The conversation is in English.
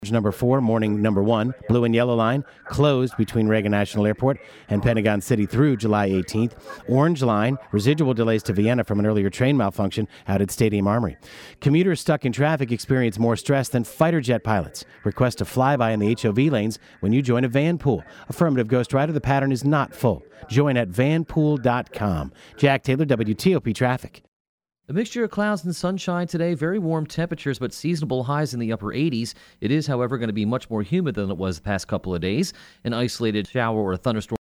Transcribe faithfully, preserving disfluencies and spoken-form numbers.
Number four, morning number one, blue and yellow line closed between Reagan National Airport and Pentagon City through July eighteenth. Orange line, residual delays to Vienna from an earlier train malfunction out at Stadium Armory. Commuters stuck in traffic experience more stress than fighter jet pilots. Request a flyby in the H O V lanes when you join a van pool. Affirmative, Ghost Rider, the pattern is not full. Join at vanpool dot com. Jack Taylor, W T O P Traffic. A mixture of clouds and sunshine today, very warm temperatures, but seasonable highs in the upper eighties. It is, however, going to be much more humid than it was the past couple of days. An isolated shower or a thunderstorm